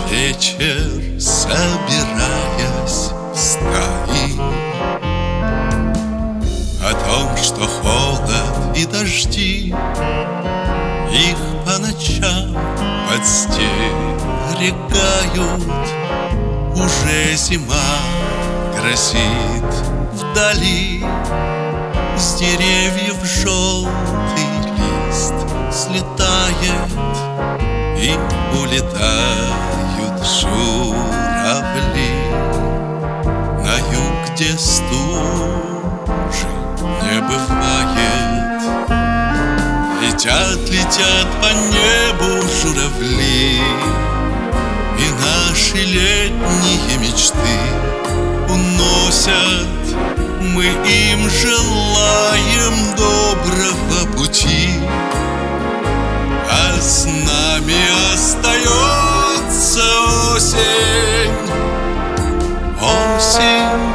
вечер, собираясь в стаи, о том, что холод и дожди их по ночам подстерегают. Уже зима грозит вдали, с деревьев желтый лист слетает, и улетают журавли на юг, где стужи не бывает. Летят, летят по небу журавли, и наши летние мечты уносят. Мы им желаем доброго пути, а с нами остается осень. Осень,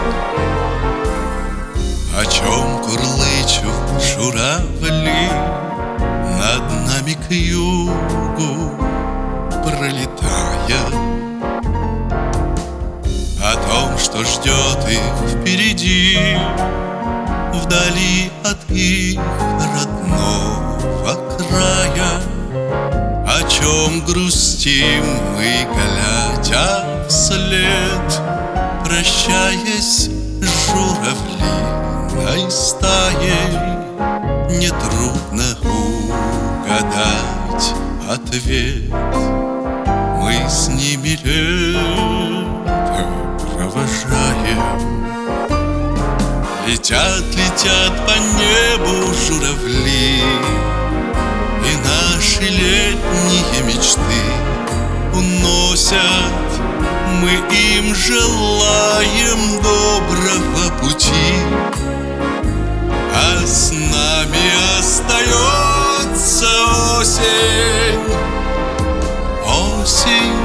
о чем курлычут журавли над нами к югу пролетая, о том, что ждет их впереди, вдали от их родного края. О чем грустим мы, глядя вслед, прощаясь с журавлиной стаей. Нетрудно угадать ответ, мы с ними лето провожаем. Летят, летят по небу журавли, и наши летние мечты уносят. Мы им желаем доброго пути, а с нами остается осень. Осень.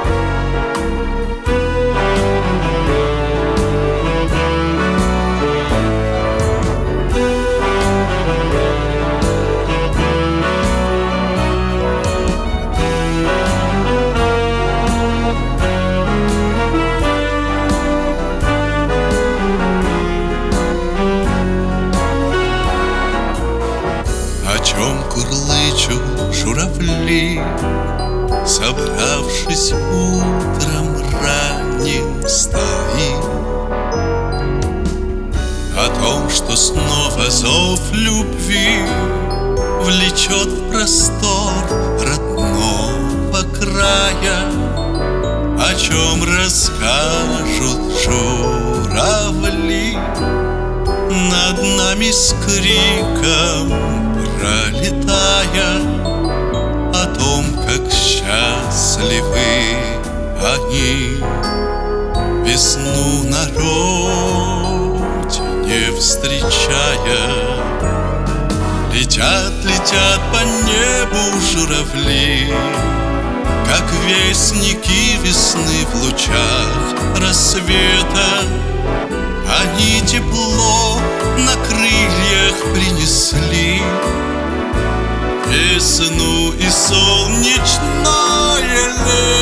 О чем курлычут журавли, собравшись утром ранним в стаи. О том, что снова зов любви влечет в простор родного края. О чем расскажут журавли над нами с криком пролетая. О том, как счастливы они, весну на родине встречая. Летят, летят по небу журавли, как вестники весны в лучах рассвета. Они тепло на крыльях принесли, весну и солнечное лето.